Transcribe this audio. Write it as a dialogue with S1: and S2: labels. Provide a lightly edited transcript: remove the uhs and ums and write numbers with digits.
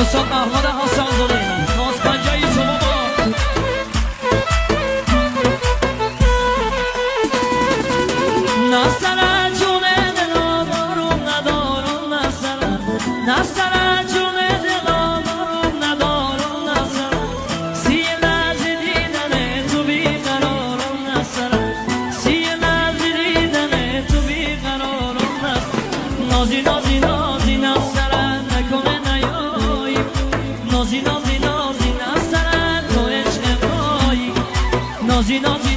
S1: استاد احمد حسن زاده ناز پنجه تو بابا نستره جونه دلارم ندارم نستره جونه دلارم ندارم نستره سی لحظه دیدن تو بیقرارم نستره سی لحظه دیدن تو بیقرارم نستره نازی نازی نازی نستره نکنه نیایی نازی نازی نازی نستره تو عشق مایی نازی نازی